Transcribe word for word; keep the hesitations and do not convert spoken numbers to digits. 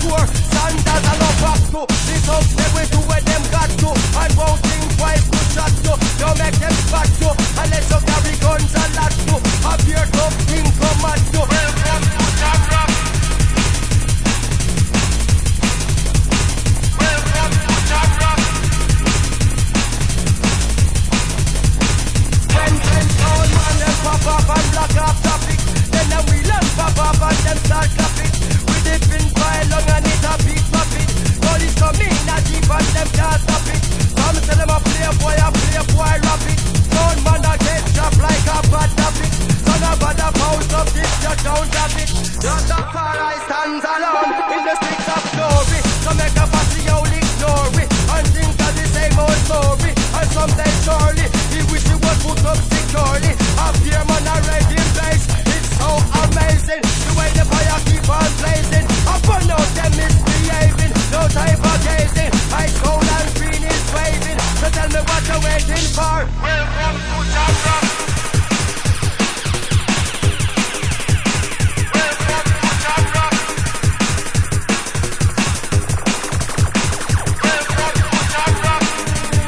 sure. Sandals and no back to. This up they will do what them got to. And won't think twice to shot to. Don't make them spot to. Unless you carry guns and lots to. Appear tough thing come at to. Welcome to Jam Rock. Welcome to Jam Rock. When ten town man them pop up and block off traffic, then them wheel and pop up and them start clapping. We dip in file long and it a big profit. Police come in a jeep and them can't stop it. Some tell them a playboy, a playboy rap it. Town man a get dropped like a bad topic. Son of a the pound of this just don't drop it. Just a far I stands alone in the streets of glory. So make a fussy old ignore it and think of the same old story. And someday surely he wish he was put up securely. A fear man a red in place. It's so amazing the way the fire keep on blazing. I burn out them misbehaving. No time for gazing. Ice cold and green is waving. So tell me what you're waiting for. Welcome to Jam Rock.